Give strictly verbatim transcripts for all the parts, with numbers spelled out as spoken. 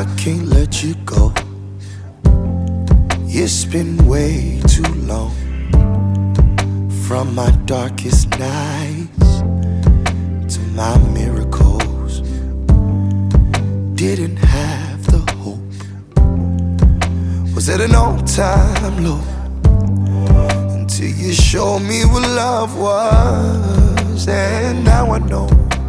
I can't let you go. It's been way too long. From my darkest nights to my miracles, didn't have the hope. Was at an all-time low until you showed me what love was. And now I know,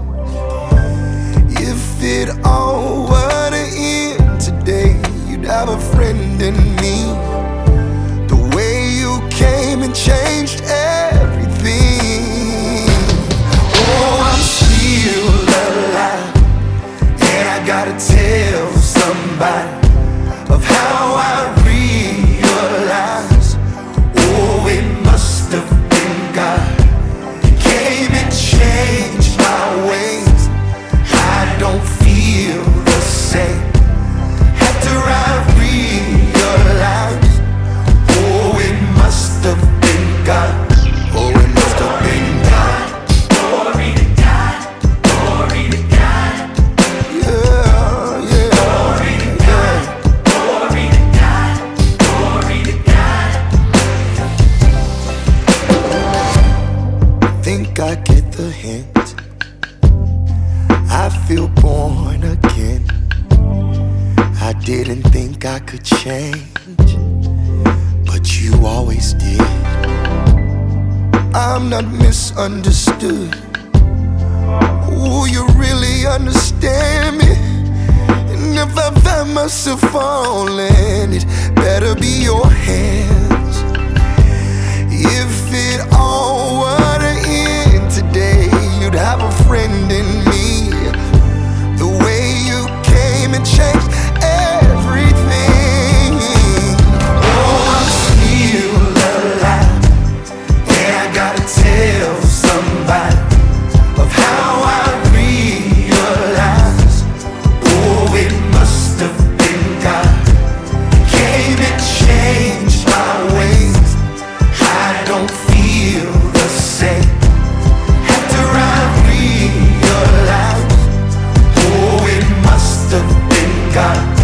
if it all were to end today, you'd have a friend in me. The way you came and changed everything. Oh, I'm still alive, and I gotta tell somebody of how I realized. Oh, it must have been God. He came and changed my ways. I don't feel the same after I realized. Oh, it must have been God. Oh, it must have been God. Glory to God, glory to God. Yeah, yeah. Glory to God, glory to God, glory to God. Think I get the hint. I feel born again. I didn't think I could change, but you always did. I'm not misunderstood. Oh, you really understand me. And if I find myself falling, it better be your hands. If it all were to end today, you'd have a friend in me. The way you came and changed everything. Oh, I'm still alive, and I gotta tell somebody of how I realized. Oh, it must have been God. Came and changed my ways. I don't feel the same after I realized. Oh, it must have been God.